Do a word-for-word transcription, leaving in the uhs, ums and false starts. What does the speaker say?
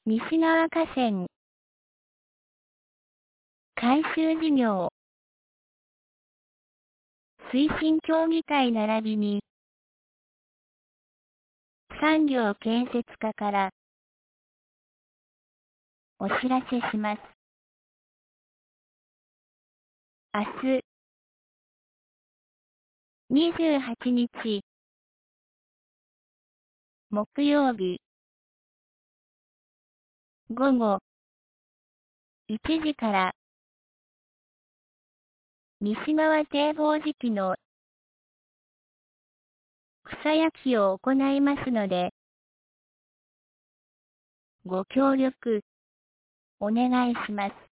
西川河川改修事業推進協議会並びに産業建設課からお知らせします。明日にじゅうはちにち木曜日午後いちじから西川堤防敷きの草焼きを行いますので、ご協力お願いします。